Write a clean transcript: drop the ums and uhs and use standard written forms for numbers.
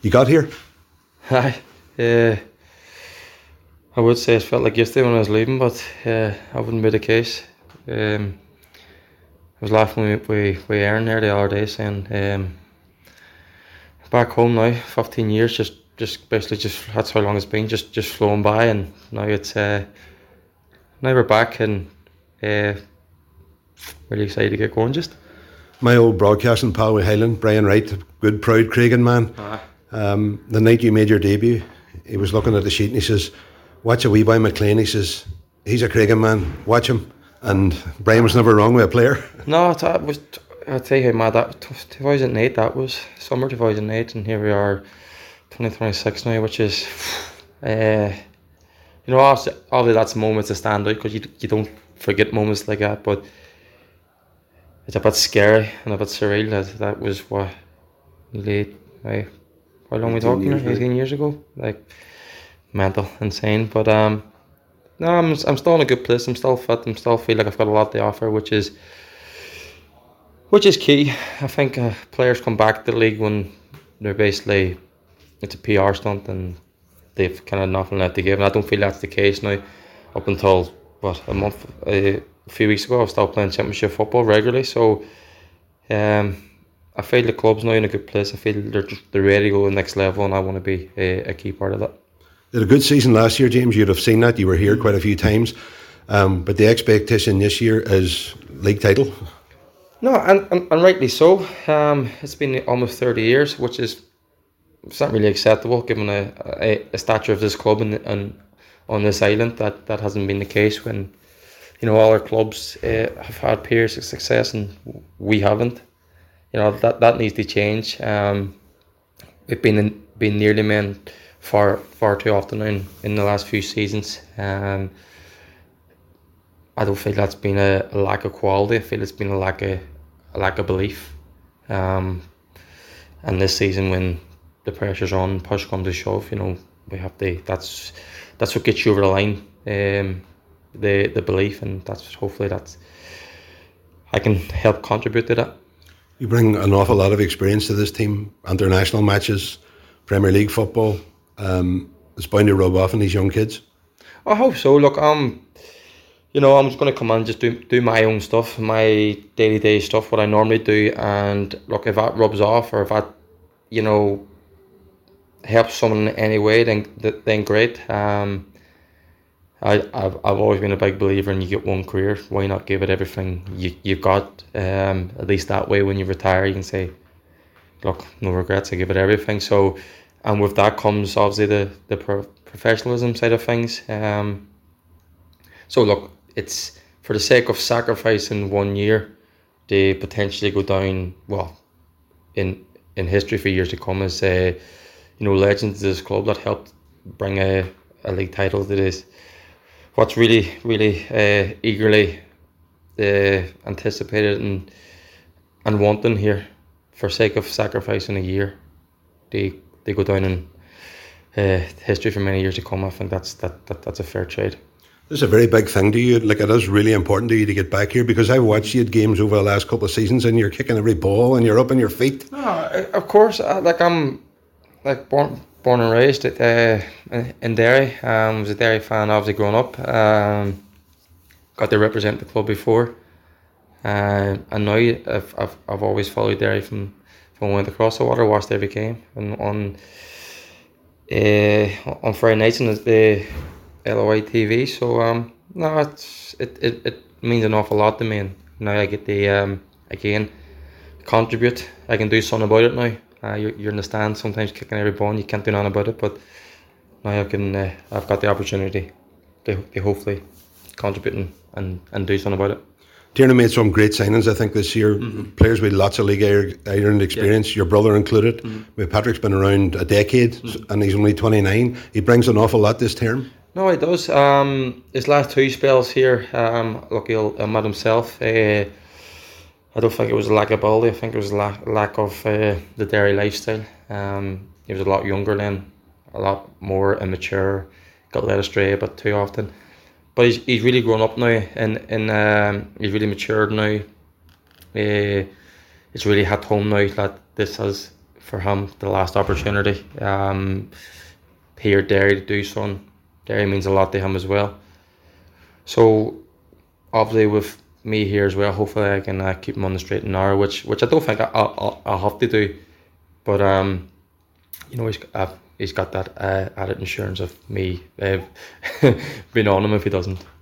you got here? Aye. I would say it felt like yesterday when I was leaving, but that wouldn't be the case. I was laughing with Aaron there the other day, saying back home now, 15 years, just basically that's how long it's been, just flown by, and now it's now we're back and really excited to get going. Just my old broadcasting pal with Highland, Brian Wright, good proud Craigan man. The night you made your debut, he was looking at the sheet and he says, "Watch a wee boy McLean." He says, "He's a Craigan man. Watch him." And Brian was never wrong with a player. No, that was. I'll tell you how mad that 2008. That was summer 2008, and here we are, 2026 now, which is, obviously that's moments to stand out because you don't forget moments like that, but it's a bit scary and a bit surreal that was what late. How long are we talking? 18 years ago, like mental, insane. But no, I'm still in a good place. I'm still fit. I'm still feel like I've got a lot to offer, which is key. I think players come back to the league when they're basically it's a PR stunt and they've kind of nothing left to give. And I don't feel that's the case now. Up until a few weeks ago, I was still playing championship football regularly. So I feel the club's now in a good place. I feel they're ready to go to the next level, and I want to be a key part of that. You had a good season last year, James. You'd have seen that. You were here quite a few times. But the expectation this year is league title. No, and rightly so. It's been almost 30 years, which is it's not really acceptable given a stature of this club and on this island. That hasn't been the case when all our clubs have had periods of success and we haven't. That needs to change. We've been nearly men far too often in the last few seasons. I don't feel that's been a lack of quality. I feel it's been a lack of belief. And this season, when the pressure's on, push comes to shove, we have to. That's what gets you over the line. The belief, and hopefully I can help contribute to that. You bring an awful lot of experience to this team. International matches, Premier League football. It's bound to rub off on these young kids. I hope so. Look, I'm just going to come on and just do my own stuff, my day-to-day stuff, what I normally do. And look, if that rubs off or if that, helps someone in any way, then great. I've always been a big believer in you get one career. Why not give it everything you've got? At least that way, when you retire, you can say, "Look, no regrets. I give it everything." So, and with that comes obviously the professionalism side of things. So look, it's for the sake of sacrificing 1 year, they potentially go down in history for years to come as legends of this club that helped bring a league title to this. What's really, really eagerly anticipated and wanting here, for sake of sacrificing a year, they go down in history for many years to come. I think that's a fair trade. This is a very big thing to you. Like, it is really important to you to get back here, because I've watched you at games over the last couple of seasons and you're kicking every ball and you're up on your feet. Of course, I'm born and raised in Derry. Was a Derry fan obviously growing up. Got to represent the club before, and now I've always followed Derry from when I went across the water. Watched every game, and on Friday nights on the LOI TV. So it means an awful lot to me, and now I get to again contribute. I can do something about it now. You're in the stand sometimes kicking every ball and you can't do nothing about it, but now I've got the opportunity to hopefully contribute and do something about it. Tiernan made some great signings, I think, this year. Mm-hmm. Players with lots of league Ireland experience, your brother included. Mm-hmm. Patrick's been around a decade, mm-hmm. and he's only 29. He brings an awful lot this term. No, he does. His last two spells here, look, he'll admit himself. I don't think it was a lack of ability. I think it was a lack of the Derry lifestyle. He was a lot younger then, a lot more immature, got led astray a bit too often. But he's really grown up now, and he's really matured now. It's really hit home now that this has for him the last opportunity. Here, Derry to do something. Derry means a lot to him as well. So obviously with me here as well, hopefully I can keep him on the straight and narrow, which I don't think I'll have to do. But you know, he's got that added insurance of me being on him if he doesn't.